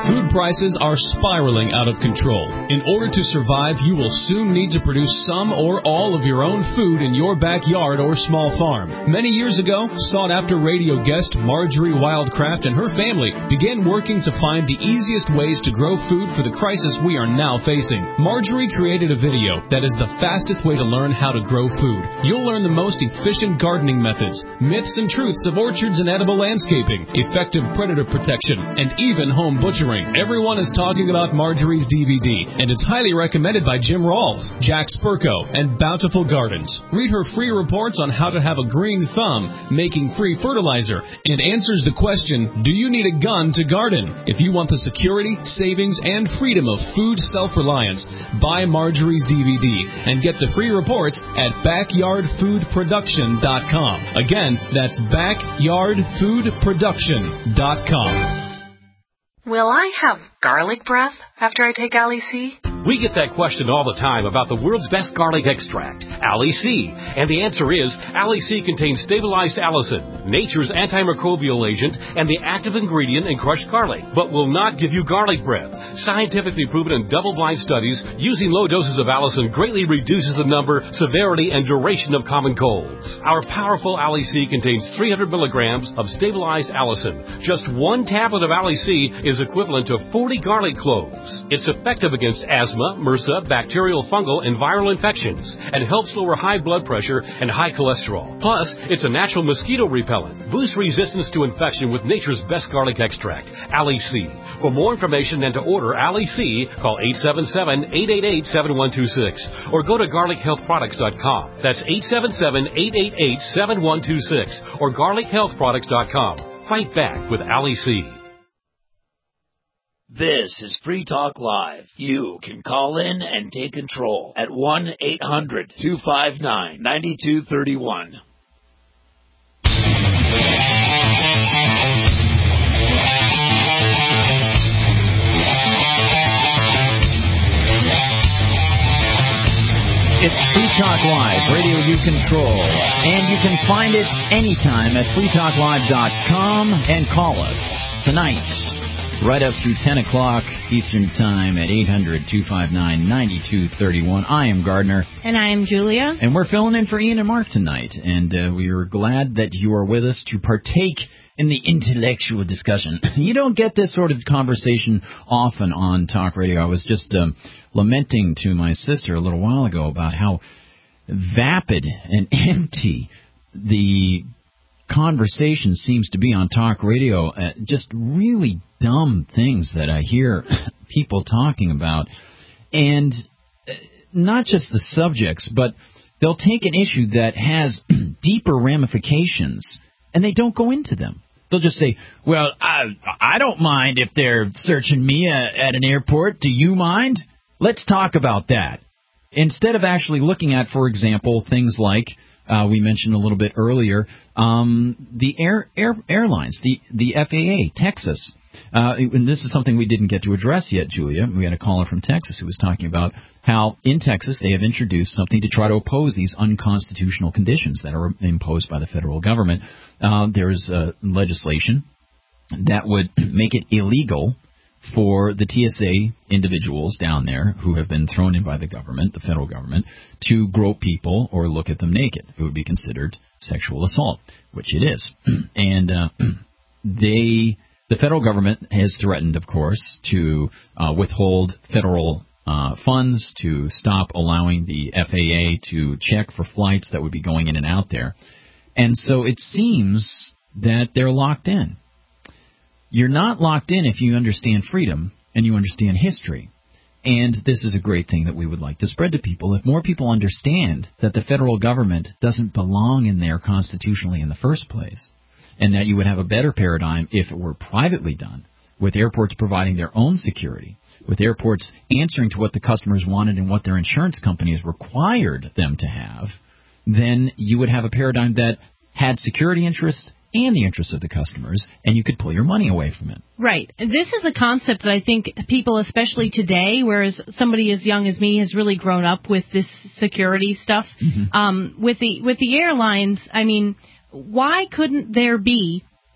Food prices are spiraling out of control. In order to survive, you will soon need to produce some or all of your own food in your backyard or small farm. Many years ago, sought-after radio guest Marjorie Wildcraft and her family began working to find the easiest ways to grow food for the crisis we are now facing. Marjorie created a video that is the fastest way to learn how to grow food. You'll learn the most efficient gardening methods, myths and truths of orchards and edible landscaping, effective predator protection, and even home butchering. Everyone is talking about Marjorie's D V D, and it's highly recommended by Jim Rawls, Jack Spurko, and Bountiful Gardens. Read her free reports on how to have a green thumb, making free fertilizer, and answers the question, do you need a gun to garden? If you want the security, savings, and freedom of food self-reliance, buy Marjorie's D V D and get the free reports at backyard food production dot com. Again, that's backyard food production dot com. Will I have garlic breath after I take Ali C? We get that question all the time about the world's best garlic extract, Ali C. And the answer is, Ali C contains stabilized allicin, nature's antimicrobial agent, and the active ingredient in crushed garlic, but will not give you garlic breath. Scientifically proven in double-blind studies, using low doses of allicin greatly reduces the number, severity, and duration of common colds. Our powerful Ali C contains three hundred milligrams of stabilized allicin. Just one tablet of Ali C is equivalent to forty garlic cloves. It's effective against asthma, MRSA, bacterial, fungal, and viral infections, and helps lower high blood pressure and high cholesterol. Plus, it's a natural mosquito repellent. Boost resistance to infection with nature's best garlic extract, Ali C. For more information and to order Ali C, call eight seven seven, eight eight eight, seven one two six or go to garlic health products dot com. That's eight seven seven, eight eight eight, seven one two six or garlic health products dot com. Fight back with Ali C. This is Free Talk Live. You can call in and take control at one eight hundred, two five nine, nine two three one. It's Free Talk Live, radio you control. And you can find it anytime at free talk live dot com and call us tonight, right up through ten o'clock Eastern Time at eight hundred, two five nine, nine two three one. I am Gardner. And I am Julia. And we're filling in for Ian and Mark tonight. And uh, we are glad that you are with us to partake in the intellectual discussion. You don't get this sort of conversation often on talk radio. I was just um, lamenting to my sister a little while ago about how vapid and empty the conversation seems to be on talk radio. Uh, just really dumb things that I hear people talking about. And not just the subjects, but they'll take an issue that has deeper ramifications and they don't go into them. They'll just say, well, I, I don't mind if they're searching me at, at an airport. Do you mind? Let's talk about that. Instead of actually looking at, for example, things like uh, we mentioned a little bit earlier, um, the air, air airlines, the, the F A A, Texas. Uh, and this is something we didn't get to address yet, Julia. We had a caller from Texas who was talking about how in Texas they have introduced something to try to oppose these unconstitutional conditions that are imposed by the federal government. Uh, there's uh, legislation that would make it illegal for the T S A individuals down there who have been thrown in by the government, the federal government, to grope people or look at them naked. It would be considered sexual assault, which it is. And uh, they... The federal government has threatened, of course, to uh, withhold federal uh, funds, to stop allowing the F A A to check for flights that would be going in and out there. And so it seems that they're locked in. You're not locked in if you understand freedom and you understand history. And this is a great thing that we would like to spread to people. If more people understand that the federal government doesn't belong in there constitutionally in the first place, and that you would have a better paradigm if it were privately done, with airports providing their own security, with airports answering to what the customers wanted and what their insurance companies required them to have, then you would have a paradigm that had security interests and the interests of the customers, and you could pull your money away from it. Right. This is a concept that I think people, especially today, whereas somebody as young as me has really grown up with this security stuff, mm-hmm. um, with the with the airlines, I mean, why couldn't there be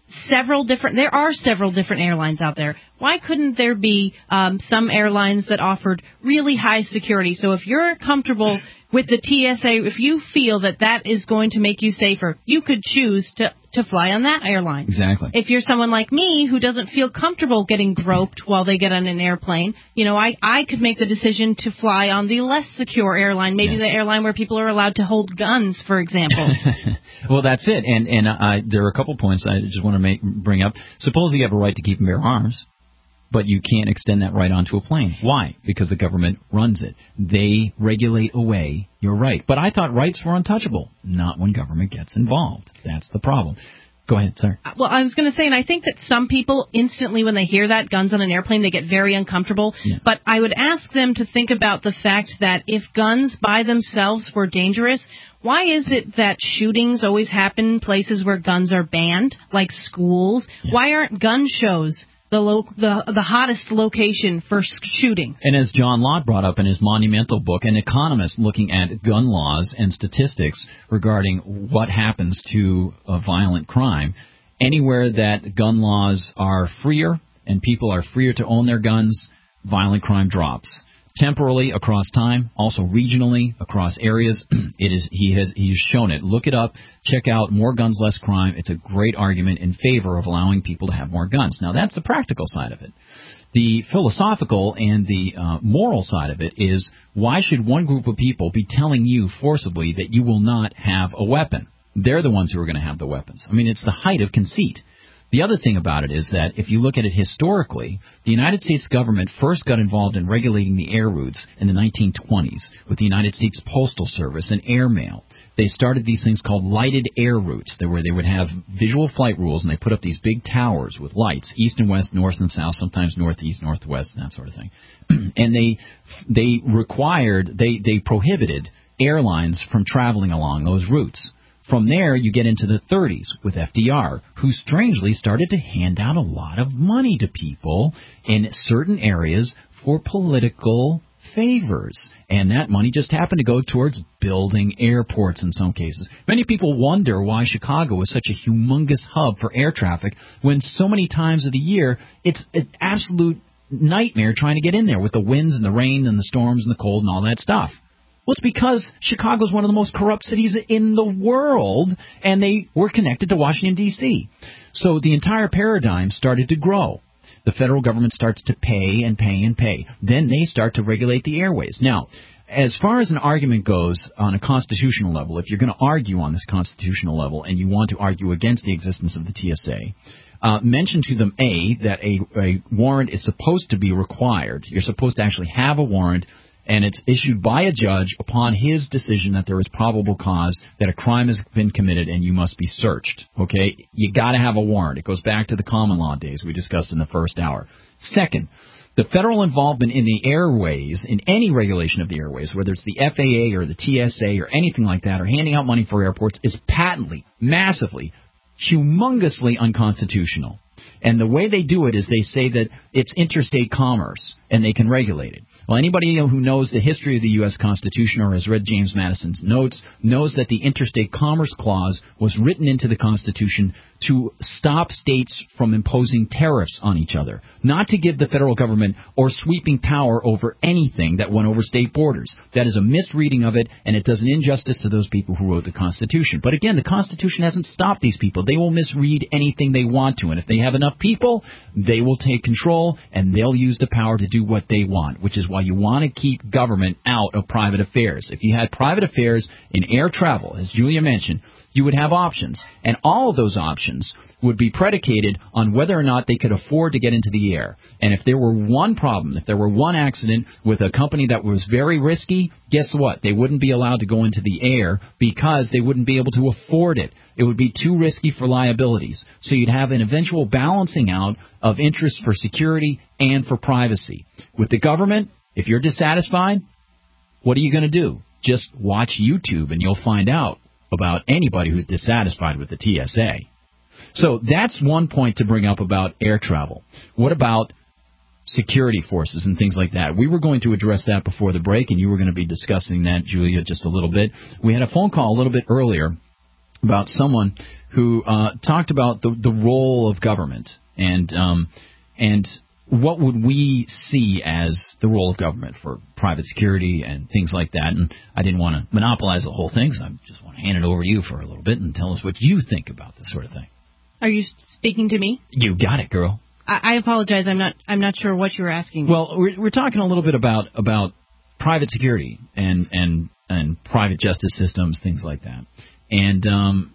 several different, there are several different airlines out there. Why couldn't there be um, some airlines that offered really high security? So if you're comfortable with the T S A, if you feel that that is going to make you safer, you could choose to, to fly on that airline. Exactly. If you're someone like me who doesn't feel comfortable getting groped while they get on an airplane, you know, I, I could make the decision to fly on the less secure airline, maybe yeah. the airline where people are allowed to hold guns, for example. Well, that's it. And and I, there are a couple points I just want to make, bring up. Suppose you have a right to keep and bear arms, but you can't extend that right onto a plane. Why? Because the government runs it. They regulate away your right. But I thought rights were untouchable. Not when government gets involved. That's the problem. Go ahead, sir. Well, I was going to say, and I think that some people instantly, when they hear that, guns on an airplane, they get very uncomfortable. Yeah. But I would ask them to think about the fact that if guns by themselves were dangerous, why is it that shootings always happen in places where guns are banned, like schools? Yeah. Why aren't gun shows the lo- the the hottest location for shootings? And as John Lott brought up in his monumental book, an economist looking at gun laws and statistics regarding what happens to a violent crime, anywhere that gun laws are freer and people are freer to own their guns, violent crime drops. Temporally across time, also regionally across areas. It is he has he's shown it. Look it up. Check out More Guns, Less Crime. It's a great argument in favor of allowing people to have more guns. Now that's the practical side of it. The philosophical and the uh, moral side of it is, why should one group of people be telling you forcibly that you will not have a weapon? They're the ones who are going to have the weapons. I mean, it's the height of conceit. The other thing about it is that if you look at it historically, the United States government first got involved in regulating the air routes in the nineteen twenties with the United States Postal Service and airmail. They started these things called lighted air routes, where they would have visual flight rules, and they put up these big towers with lights, east and west, north and south, sometimes northeast, northwest, and that sort of thing. And they they required, they, they prohibited airlines from traveling along those routes. From there, you get into the thirties with F D R, who strangely started to hand out a lot of money to people in certain areas for political favors. And that money just happened to go towards building airports in some cases. Many people wonder why Chicago is such a humongous hub for air traffic when so many times of the year it's an absolute nightmare trying to get in there with the winds and the rain and the storms and the cold and all that stuff. Well, it's because Chicago is one of the most corrupt cities in the world, and they were connected to Washington, D C So the entire paradigm started to grow. The federal government starts to pay and pay and pay. Then they start to regulate the airways. Now, as far as an argument goes on a constitutional level, if you're going to argue on this constitutional level and you want to argue against the existence of the T S A, uh, mention to them, A, that a, a warrant is supposed to be required. You're supposed to actually have a warrant, and it's issued by a judge upon his decision that there is probable cause that a crime has been committed and you must be searched. Okay? You got to have a warrant. It goes back to the common law days we discussed in the first hour. Second, the federal involvement in the airways, in any regulation of the airways, whether it's the F A A or the T S A or anything like that, or handing out money for airports, is patently, massively, humongously unconstitutional. And the way they do it is they say that it's interstate commerce and they can regulate it. Well, anybody who knows the history of the U S Constitution or has read James Madison's notes knows that the Interstate Commerce Clause was written into the Constitution to stop states from imposing tariffs on each other, not to give the federal government or sweeping power over anything that went over state borders. That is a misreading of it, and it does an injustice to those people who wrote the Constitution. But again, the Constitution hasn't stopped these people. They will misread anything they want to, and if they have enough people, they will take control, and they'll use the power to do what they want, which is why you want to keep government out of private affairs. If you had private affairs in air travel, as Julia mentioned, you would have options, and all of those options would be predicated on whether or not they could afford to get into the air. And if there were one problem, if there were one accident with a company that was very risky, guess what? They wouldn't be allowed to go into the air because they wouldn't be able to afford it. It would be too risky for liabilities. So you'd have an eventual balancing out of interest for security and for privacy. With the government, if you're dissatisfied, what are you going to do? Just watch YouTube and you'll find out about anybody who's dissatisfied with the T S A. So that's one point to bring up about air travel. What about security forces and things like that? We were going to address that before the break, and you were going to be discussing that, Julia, just a little bit. We had a phone call a little bit earlier about someone who uh, talked about the the role of government and um, and what would we see as the role of government for private security and things like that. And I didn't want to monopolize the whole thing, so I just want to hand it over to you for a little bit and tell us what you think about this sort of thing. Are you speaking to me? You got it, girl. I, I apologize. I'm not. I'm not sure what you were asking me. Well, we're, we're talking a little bit about about private security and and and private justice systems, things like that, and um,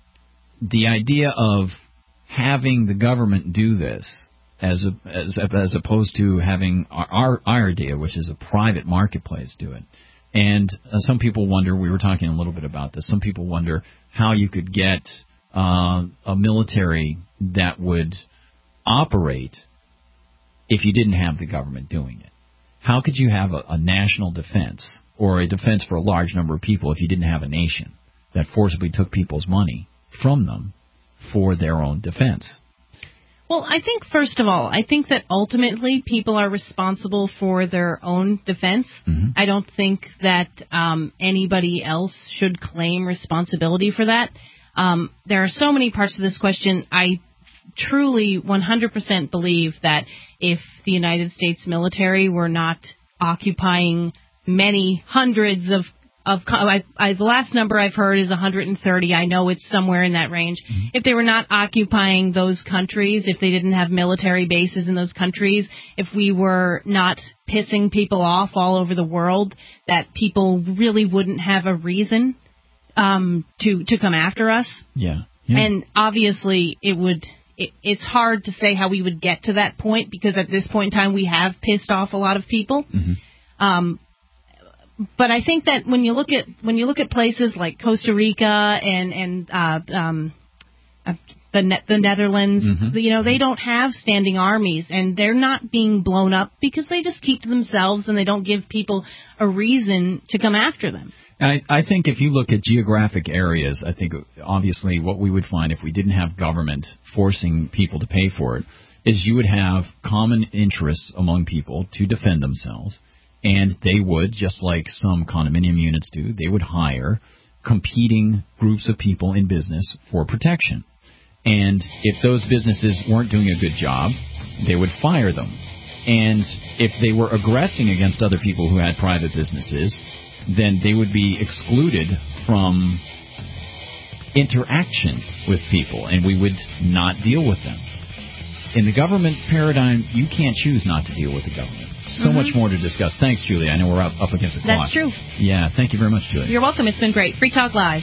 the idea of having the government do this as a, as as opposed to having our, our our idea, which is a private marketplace, do it. And uh, some people wonder. We were talking a little bit about this. Some people wonder how you could get uh, a military that would operate if you didn't have the government doing it. How could you have a, a national defense or a defense for a large number of people if you didn't have a nation that forcibly took people's money from them for their own defense? Well, I think, first of all, I think that ultimately people are responsible for their own defense. Mm-hmm. I don't think that um, anybody else should claim responsibility for that. Um, there are so many parts of this question. I truly one hundred percent believe that if the United States military were not occupying many hundreds of of I, I, the last number I've heard is one hundred thirty. I know it's somewhere in that range. Mm-hmm. If they were not occupying those countries, if they didn't have military bases in those countries, if we were not pissing people off all over the world, that people really wouldn't have a reason um, to to come after us. Yeah. yeah. And obviously, it would. It, it's hard to say how we would get to that point because at this point in time we have pissed off a lot of people. Mm-hmm. Um, but I think that when you look at when you look at places like Costa Rica and and uh, um, uh, the ne- the Netherlands, mm-hmm. you know, they don't have standing armies and they're not being blown up because they just keep to themselves and they don't give people a reason to come after them. I, I think if you look at geographic areas, I think obviously what we would find if we didn't have government forcing people to pay for it is you would have common interests among people to defend themselves, and they would, just like some condominium units do, they would hire competing groups of people in business for protection. And if those businesses weren't doing a good job, they would fire them. And if they were aggressing against other people who had private businesses, then they would be excluded from interaction with people, and we would not deal with them. In the government paradigm, you can't choose not to deal with the government. So mm-hmm. much more to discuss. Thanks, Julia. I know we're up, up against the clock. That's true. Yeah, thank you very much, Julia. You're welcome. It's been great. Free Talk Live.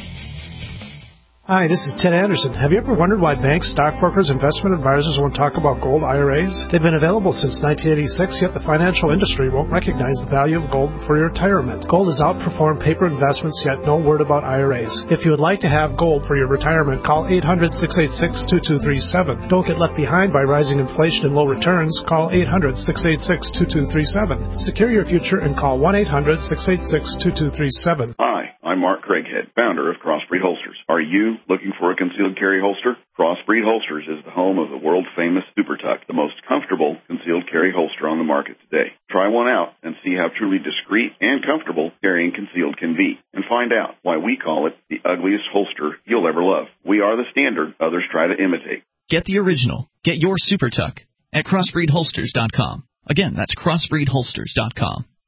Hi, this is Ted Anderson. Have you ever wondered why banks, stockbrokers, investment advisors won't talk about gold I R As? They've been available since nineteen eighty-six, yet the financial industry won't recognize the value of gold for your retirement. Gold has outperformed paper investments, yet no word about I R As. If you would like to have gold for your retirement, call eight hundred, six eight six, two two three seven. Don't get left behind by rising inflation and low returns. Call eight hundred, six eight six, two two three seven. Secure your future and call one eight hundred, six eight six, two two three seven. Hi, I'm Mark Craighead, founder of Crossbreed Holsters. Are you looking for a concealed carry holster? Crossbreed Holsters is the home of the world-famous Super Tuck, the most comfortable concealed carry holster on the market today. Try one out and see how truly discreet and comfortable carrying concealed can be, and find out why we call it the ugliest holster you'll ever love. We are the standard others try to imitate. Get the original. Get your Super Tuck at crossbreed holsters dot com. Again, that's crossbreed holsters dot com.